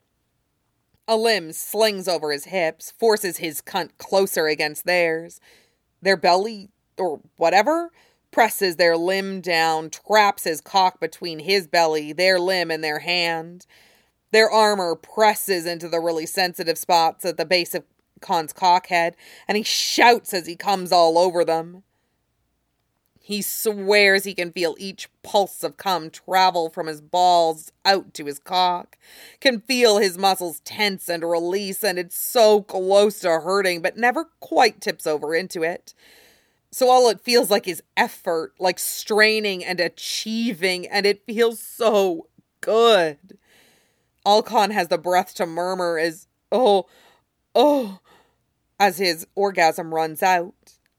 A limb slings over his hips, forces his cunt closer against theirs. Their belly, or whatever, presses their limb down, traps his cock between his belly, their limb, and their hand. Their armor presses into the really sensitive spots at the base of Khan's cockhead, and he shouts as he comes all over them. He swears he can feel each pulse of cum travel from his balls out to his cock, can feel his muscles tense and release, and it's so close to hurting, but never quite tips over into it. So all it feels like is effort, like straining and achieving, and it feels so good. All Khan has the breath to murmur is, oh, oh, as his orgasm runs out.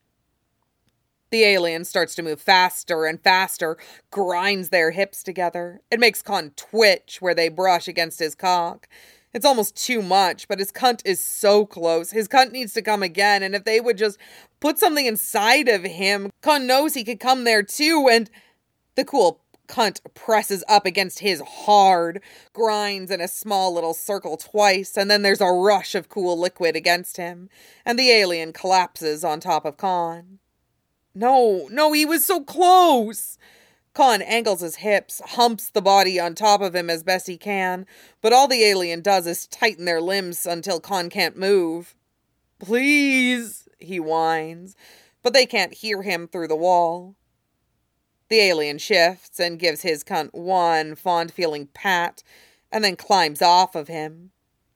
The alien starts to move faster and faster, grinds their hips together. It makes Khan twitch where they brush against his cock. It's almost too much, but his cunt is so close. His cunt needs to come again, and if they would just put something inside of him, Khan knows he could come there too, and the cool cunt presses up against his hard, grinds in a small little circle twice, and then there's a rush of cool liquid against him, and the alien collapses on top of Khan. No, no, he was so close! Khan angles his hips, humps the body on top of him as best he can, but all the alien does is tighten their limbs until Khan can't move. Please, he whines, but they can't hear him through the wall. The alien shifts and gives his cunt one fond-feeling pat, and then climbs off of him.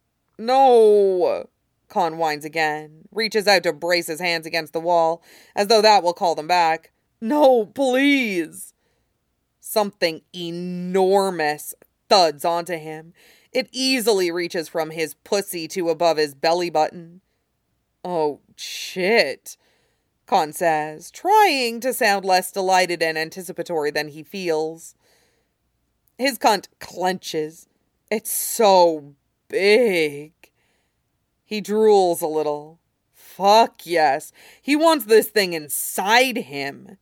No, Khan whines again, reaches out to brace his hands against the wall, as though that will call them back. No, please. Something enormous thuds onto him. It easily reaches from his pussy to above his belly button. Oh, shit, Khan says, trying to sound less delighted and anticipatory than he feels. His cunt clenches. It's so big. He drools a little. Fuck yes. He wants this thing inside him.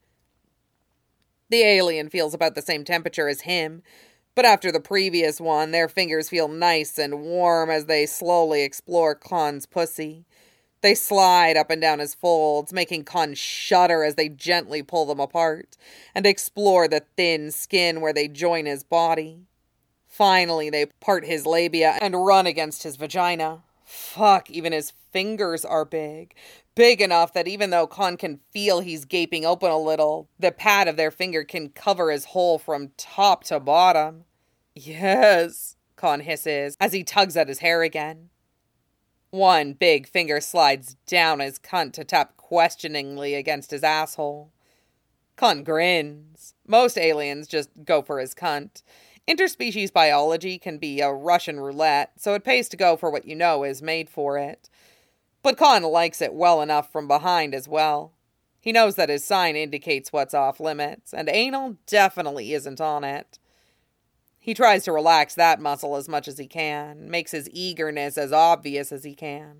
The alien feels about the same temperature as him, but after the previous one, their fingers feel nice and warm as they slowly explore Khan's pussy. They slide up and down his folds, making Khan shudder as they gently pull them apart and explore the thin skin where they join his body. Finally, they part his labia and run against his vagina. Fuck, even his fingers are big. Big enough that even though Khan can feel he's gaping open a little, the pad of their finger can cover his hole from top to bottom. Yes, Khan hisses as he tugs at his hair again. One big finger slides down his cunt to tap questioningly against his asshole. Khan grins. Most aliens just go for his cunt. Interspecies biology can be a Russian roulette, so it pays to go for what you know is made for it. But Khan likes it well enough from behind as well. He knows that his sign indicates what's off limits, and anal definitely isn't on it. He tries to relax that muscle as much as he can, makes his eagerness as obvious as he can.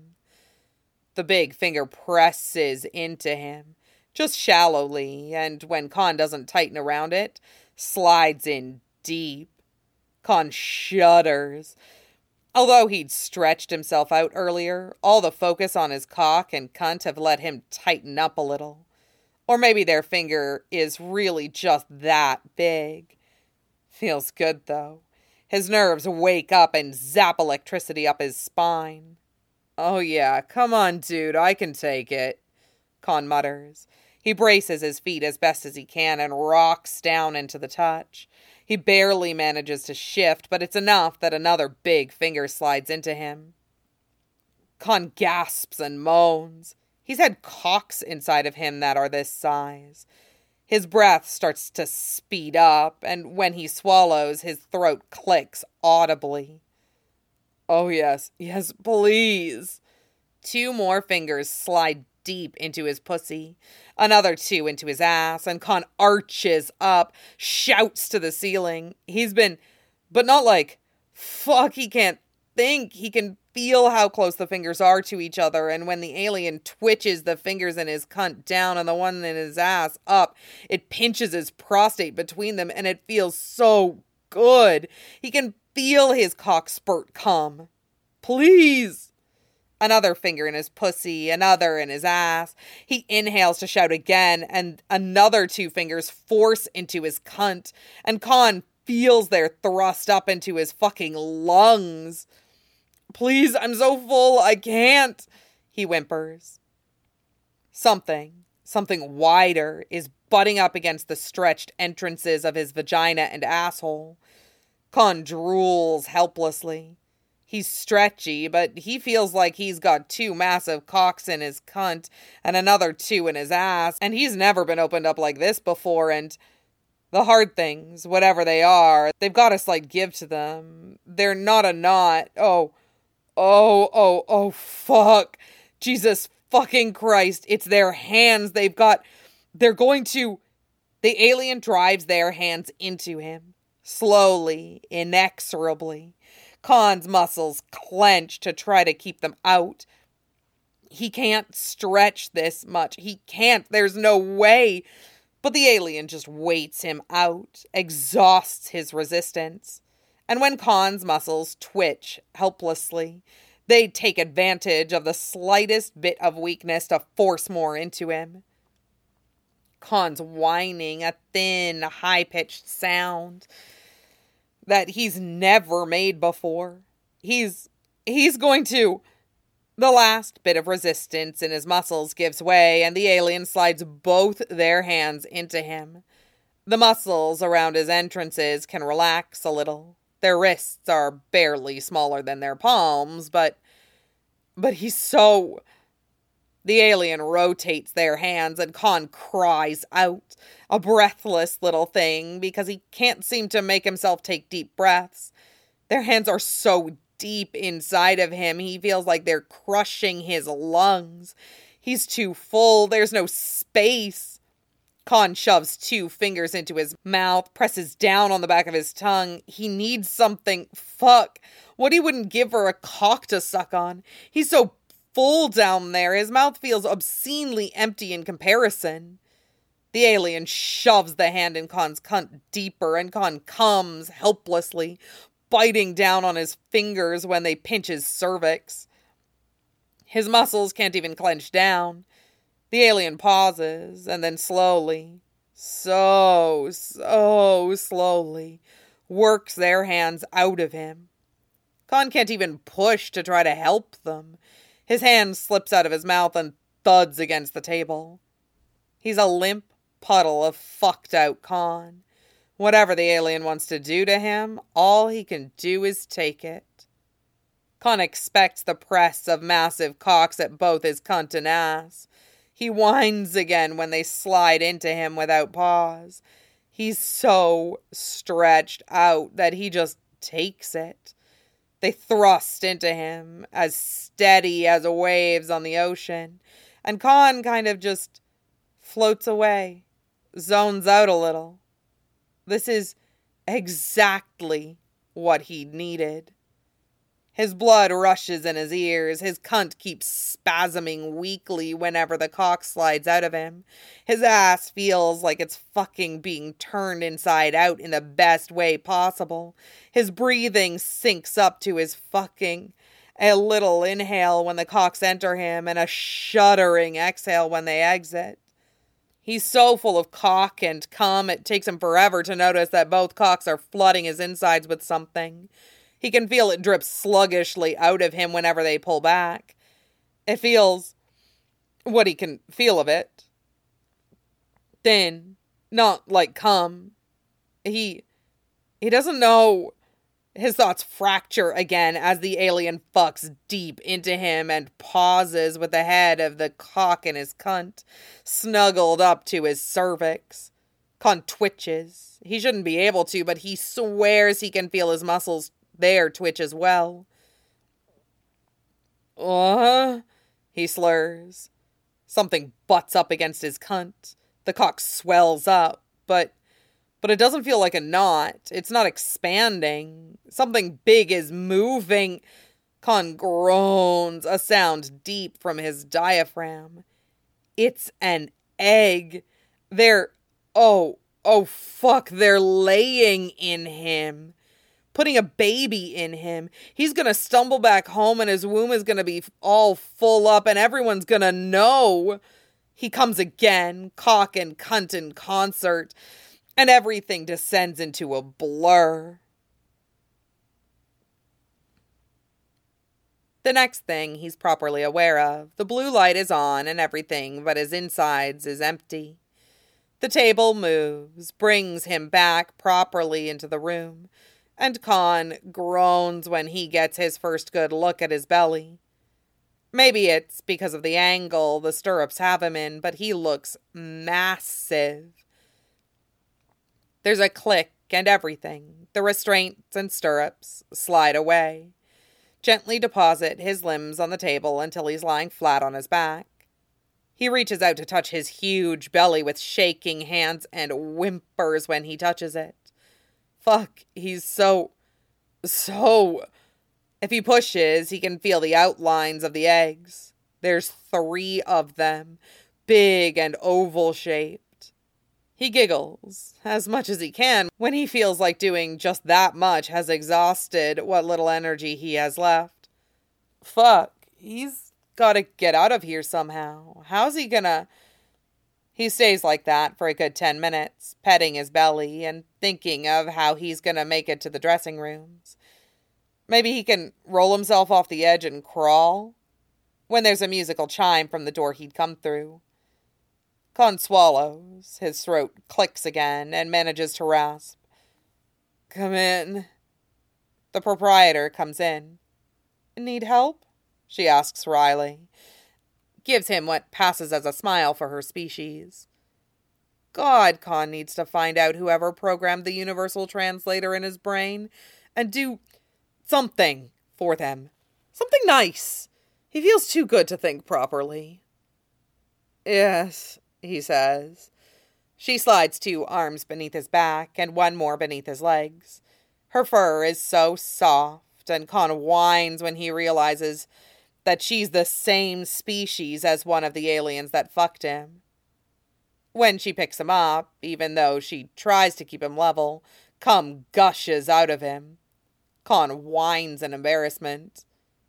The big finger presses into him, just shallowly, and when Khan doesn't tighten around it, slides in deep. Khan shudders. Although he'd stretched himself out earlier, all the focus on his cock and cunt have let him tighten up a little. Or maybe their finger is really just that big. Feels good, though. His nerves wake up and zap electricity up his spine. Oh yeah, come on, dude, I can take it, Khan mutters. He braces his feet as best as he can and rocks down into the touch. He barely manages to shift, but it's enough that another big finger slides into him. Khan gasps and moans. He's had cocks inside of him that are this size. His breath starts to speed up, and when he swallows, his throat clicks audibly. Oh yes, yes, please. Two more fingers slide deep into his pussy, another two into his ass, and Khan arches up, shouts to the ceiling. He's been, but not like, fuck, he can't think. He can feel how close the fingers are to each other, and when the alien twitches the fingers in his cunt down and the one in his ass up, it pinches his prostate between them, and it feels so good. He can feel his cock spurt come. Please! Another finger in his pussy, another in his ass. He inhales to shout again, and another two fingers force into his cunt, and Khan feels their thrust up into his fucking lungs. Please, I'm so full, I can't, he whimpers. Something, something wider is butting up against the stretched entrances of his vagina and asshole. Khan drools helplessly. He's stretchy, but he feels like he's got two massive cocks in his cunt and another two in his ass, and he's never been opened up like this before, and the hard things, whatever they are, they've got a slight give to them. They're not a knot. Oh, oh, oh, oh, fuck. Jesus fucking Christ. It's their hands. They've got, they're going to, the alien drives their hands into him. Slowly, inexorably. Khan's muscles clench to try to keep them out. He can't stretch this much. He can't. There's no way. But the alien just waits him out, exhausts his resistance. And when Khan's muscles twitch helplessly, they take advantage of the slightest bit of weakness to force more into him. Khan's whining a thin, high-pitched sound that he's never made before. He's, he's going to... The last bit of resistance in his muscles gives way, and the alien slides both their hands into him. The muscles around his entrances can relax a little. Their wrists are barely smaller than their palms, but... But he's so... The alien rotates their hands and Khan cries out, a breathless little thing, because he can't seem to make himself take deep breaths. Their hands are so deep inside of him, he feels like they're crushing his lungs. He's too full, there's no space. Khan shoves two fingers into his mouth, presses down on the back of his tongue. He needs something. Fuck. What he wouldn't give for a cock to suck on. He's so full down there, his mouth feels obscenely empty in comparison. The alien shoves the hand in Khan's cunt deeper, and Khan comes helplessly, biting down on his fingers when they pinch his cervix. His muscles can't even clench down. The alien pauses, and then slowly, so, so slowly, works their hands out of him. Khan can't even push to try to help them. His hand slips out of his mouth and thuds against the table. He's a limp puddle of fucked out Khan. Whatever the alien wants to do to him, all he can do is take it. Khan expects the press of massive cocks at both his cunt and ass. He whines again when they slide into him without pause. He's so stretched out that he just takes it. They thrust into him, as steady as waves on the ocean, and Khan kind of just floats away, zones out a little. This is exactly what he needed. His blood rushes in his ears, his cunt keeps spasming weakly whenever the cock slides out of him. His ass feels like it's fucking being turned inside out in the best way possible. His breathing sinks up to his fucking, a little inhale when the cocks enter him, and a shuddering exhale when they exit. He's so full of cock and cum, it takes him forever to notice that both cocks are flooding his insides with something. He can feel it drip sluggishly out of him whenever they pull back. It feels what he can feel of it. Thin, not like cum. He, he doesn't know. His thoughts fracture again as the alien fucks deep into him and pauses with the head of the cock in his cunt, snuggled up to his cervix. Khan twitches. He shouldn't be able to, but he swears he can feel his muscles there twitch as well. Uh, he slurs. Something butts up against his cunt. The cock swells up, but but it doesn't feel like a knot. It's not expanding. Something big is moving. Khan groans, a sound deep from his diaphragm. It's an egg. They're, oh, oh fuck, they're laying in him. Putting a baby in him. He's gonna stumble back home and his womb is gonna be all full up and everyone's gonna know. He comes again, cock and cunt in concert, and everything descends into a blur. The next thing he's properly aware of, the blue light is on and everything but his insides is empty. The table moves, brings him back properly into the room, and Khan groans when he gets his first good look at his belly. Maybe it's because of the angle the stirrups have him in, but he looks massive. There's a click and everything. The restraints and stirrups slide away. Gently deposit his limbs on the table until he's lying flat on his back. He reaches out to touch his huge belly with shaking hands and whimpers when he touches it. Fuck, he's so, so... If he pushes, he can feel the outlines of the eggs. There's three of them, big and oval-shaped. He giggles, as much as he can, when he feels like doing just that much has exhausted what little energy he has left. Fuck, he's gotta get out of here somehow. How's he gonna... He stays like that for a good ten minutes, petting his belly and thinking of how he's gonna make it to the dressing rooms. Maybe he can roll himself off the edge and crawl, when there's a musical chime from the door he'd come through. Khan swallows, his throat clicks again, and manages to rasp. Come in. The proprietor comes in. Need help? She asks wryly. gives him what passes as a smile for her species. God, Khan needs to find out whoever programmed the universal translator in his brain and do something for them. Something nice. He feels too good to think properly. Yes, he says. She slides two arms beneath his back and one more beneath his legs. Her fur is so soft, and Khan whines when he realizes that she's the same species as one of the aliens that fucked him. When she picks him up, even though she tries to keep him level, cum gushes out of him. Khan whines in embarrassment.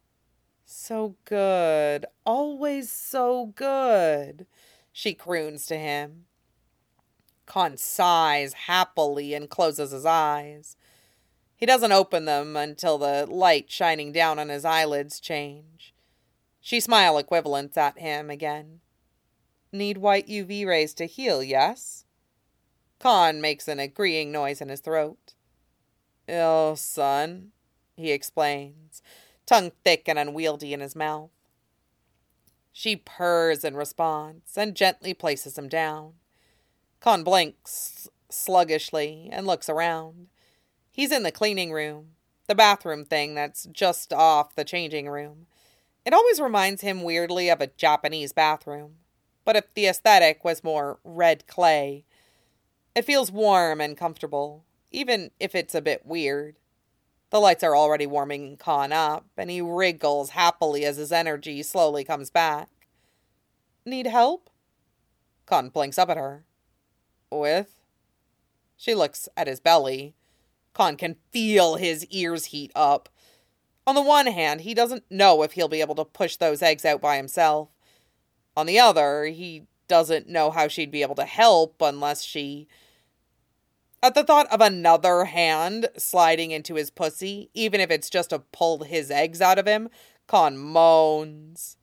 So good, always so good, she croons to him. Khan sighs happily and closes his eyes. He doesn't open them until the light shining down on his eyelids change. She smiles equivalents at him again. Need white U V rays to heal, yes? Khan makes an agreeing noise in his throat. Ill, son, he explains, tongue thick and unwieldy in his mouth. She purrs in response and gently places him down. Khan blinks sluggishly and looks around. He's in the cleaning room, the bathroom thing that's just off the changing room. It always reminds him weirdly of a Japanese bathroom, but if the aesthetic was more red clay, it feels warm and comfortable, even if it's a bit weird. The lights are already warming Khan up, and he wriggles happily as his energy slowly comes back. Need help? Khan blinks up at her. With? She looks at his belly. Khan can feel his ears heat up. On the one hand, he doesn't know if he'll be able to push those eggs out by himself. On the other, he doesn't know how she'd be able to help unless she... At the thought of another hand sliding into his pussy, even if it's just to pull his eggs out of him, Khan moans.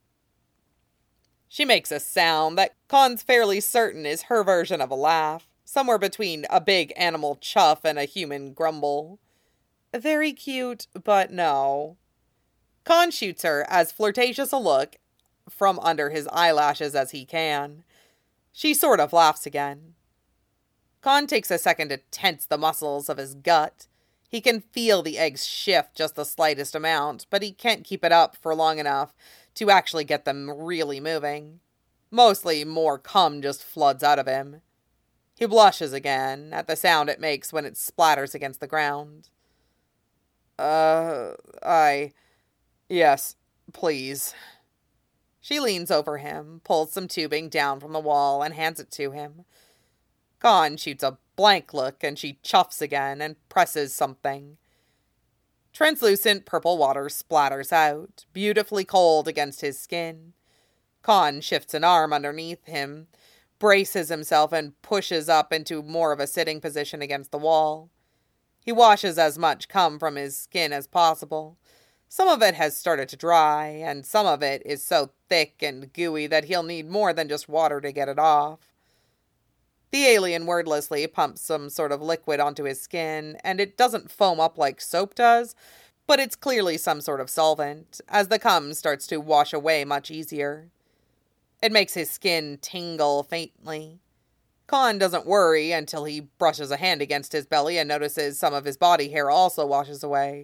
She makes a sound that Khan's fairly certain is her version of a laugh, somewhere between a big animal chuff and a human grumble. Very cute, but no. Khan shoots her as flirtatious a look from under his eyelashes as he can. She sort of laughs again. Khan takes a second to tense the muscles of his gut. He can feel the eggs shift just the slightest amount, but he can't keep it up for long enough to actually get them really moving. Mostly more cum just floods out of him. He blushes again at the sound it makes when it splatters against the ground. Uh, I... Yes, please. She leans over him, pulls some tubing down from the wall, and hands it to him. Khan shoots a blank look, and she chuffs again and presses something. Translucent purple water splatters out, beautifully cold against his skin. Khan shifts an arm underneath him, braces himself, and pushes up into more of a sitting position against the wall. He washes as much cum from his skin as possible. Some of it has started to dry, and some of it is so thick and gooey that he'll need more than just water to get it off. The alien wordlessly pumps some sort of liquid onto his skin, and it doesn't foam up like soap does, but it's clearly some sort of solvent, as the cum starts to wash away much easier. It makes his skin tingle faintly. Khan doesn't worry until he brushes a hand against his belly and notices some of his body hair also washes away.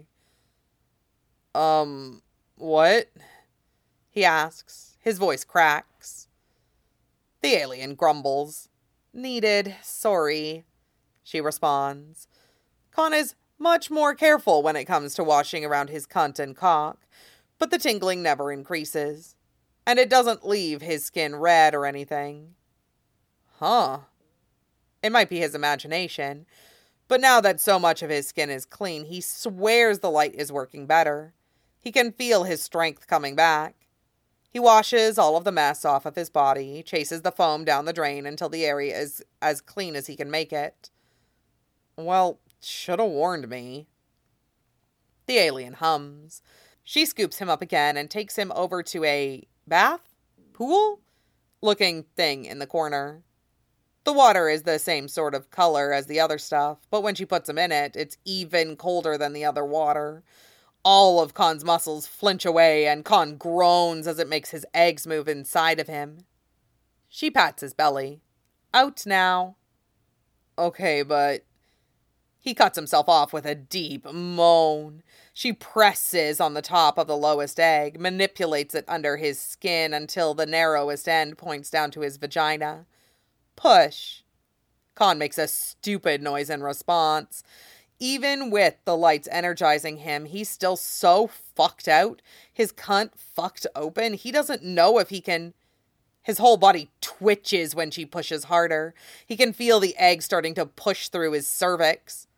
Um, what? He asks. His voice cracks. The alien grumbles. Needed, sorry, she responds. Khan is much more careful when it comes to washing around his cunt and cock, but the tingling never increases, and it doesn't leave his skin red or anything. Huh. It might be his imagination, but now that so much of his skin is clean, he swears the light is working better. He can feel his strength coming back. He washes all of the mess off of his body, chases the foam down the drain until the area is as clean as he can make it. Well, should have warned me. The alien hums. She scoops him up again and takes him over to a bath? Pool? Looking thing in the corner. The water is the same sort of color as the other stuff, but when she puts him in it, it's even colder than the other water. All of Khan's muscles flinch away, and Khan groans as it makes his eggs move inside of him. She pats his belly. Out now. Okay, but... He cuts himself off with a deep moan. She presses on the top of the lowest egg, manipulates it under his skin until the narrowest end points down to his vagina. Push. Khan makes a stupid noise in response. Even with the lights energizing him, he's still so fucked out. His cunt fucked open. He doesn't know if he can... His whole body twitches when she pushes harder. He can feel the egg starting to push through his cervix.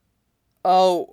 Oh,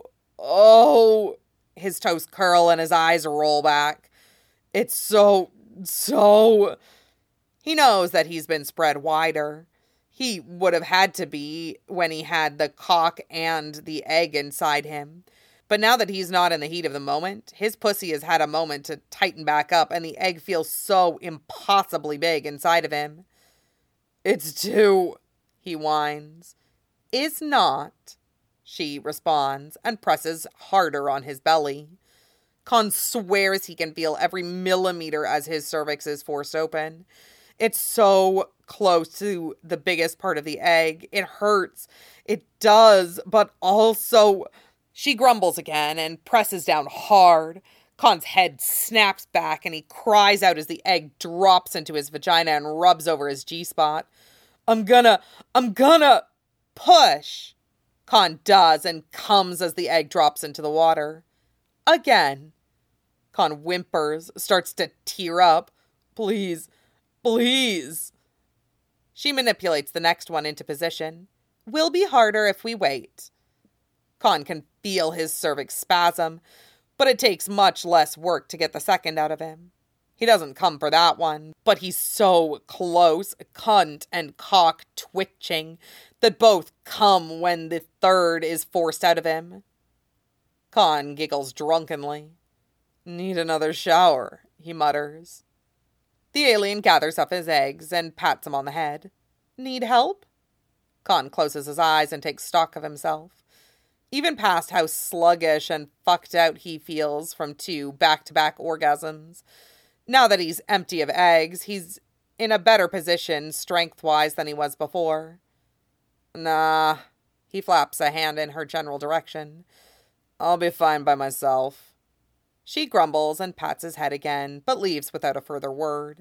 oh. His toes curl and his eyes roll back. It's so, so... He knows that he's been spread wider. He would have had to be when he had the cock and the egg inside him. But now that he's not in the heat of the moment, his pussy has had a moment to tighten back up, and the egg feels so impossibly big inside of him. It's too, he whines. Is not, she responds, and presses harder on his belly. Khan swears he can feel every millimeter as his cervix is forced open. It's so close to the biggest part of the egg. It hurts. It does, but also... She grumbles again and presses down hard. Khan's head snaps back and he cries out as the egg drops into his vagina and rubs over his G-spot. I'm gonna, I'm gonna push. Khan does and comes as the egg drops into the water. Again. Khan whimpers, starts to tear up. Please, please. She manipulates the next one into position. Will be harder if we wait. Khan can feel his cervix spasm, but it takes much less work to get the second out of him. He doesn't come for that one, but he's so close, cunt and cock twitching, that both come when the third is forced out of him. Khan giggles drunkenly. Need another shower, he mutters. The alien gathers up his eggs and pats him on the head. Need help? Khan closes his eyes and takes stock of himself. Even past how sluggish and fucked out he feels from two back-to-back orgasms. Now that he's empty of eggs, he's in a better position strength-wise than he was before. Nah, he flaps a hand in her general direction. I'll be fine by myself. She grumbles and pats his head again, but leaves without a further word.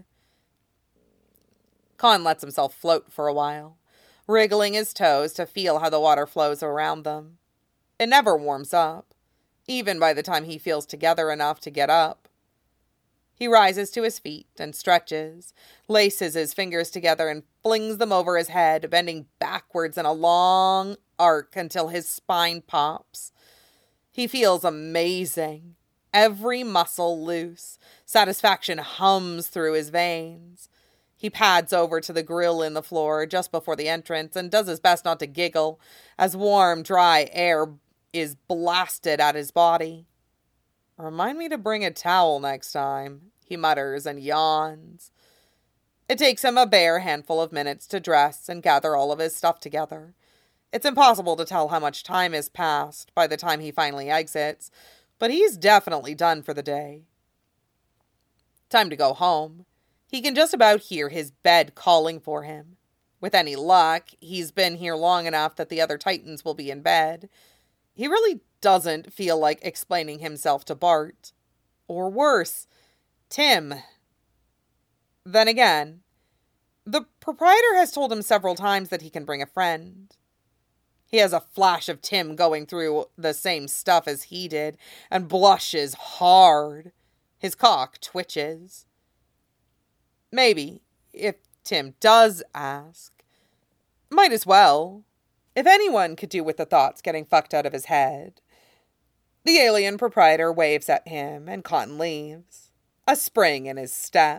Khan lets himself float for a while, wriggling his toes to feel how the water flows around them. It never warms up, even by the time he feels together enough to get up. He rises to his feet and stretches, laces his fingers together and flings them over his head, bending backwards in a long arc until his spine pops. He feels amazing, every muscle loose. Satisfaction hums through his veins. He pads over to the grill in the floor just before the entrance and does his best not to giggle as warm, dry air is blasted at his body. Remind me to bring a towel next time, he mutters and yawns. It takes him a bare handful of minutes to dress and gather all of his stuff together. It's impossible to tell how much time has passed by the time he finally exits, but he's definitely done for the day. Time to go home. He can just about hear his bed calling for him. With any luck, he's been here long enough that the other Titans will be in bed. He really doesn't feel like explaining himself to Bart. Or worse, Tim. Then again, the proprietor has told him several times that he can bring a friend. He has a flash of Tim going through the same stuff as he did, and blushes hard. His cock twitches. Maybe, if Tim does ask, might as well. If anyone could do with the thoughts getting fucked out of his head. The alien proprietor waves at him, and Khan leaves, a spring in his step.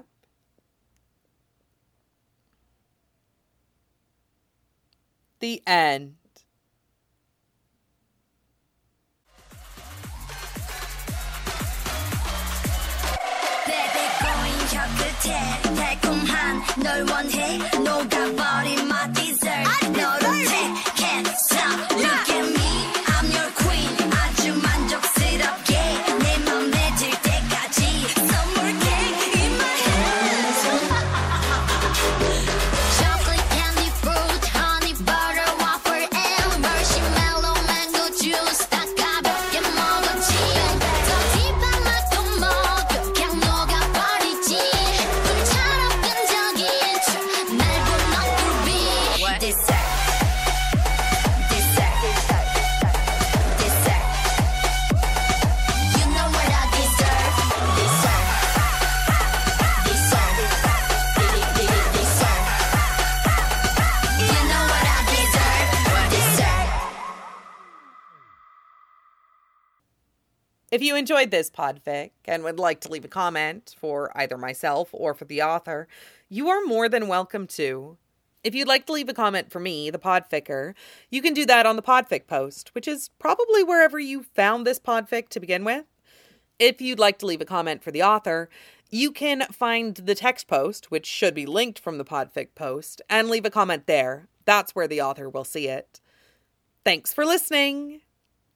The end. 달콤한 널 원해 녹아버린 my dessert 너를 take can't stop look at me I'm your queen 아주 만족스럽게 내 If you enjoyed this podfic and would like to leave a comment for either myself or for the author, you are more than welcome to. If you'd like to leave a comment for me, the podficker, you can do that on the podfic post, which is probably wherever you found this podfic to begin with. If you'd like to leave a comment for the author, you can find the text post, which should be linked from the podfic post, and leave a comment there. That's where the author will see it. Thanks for listening.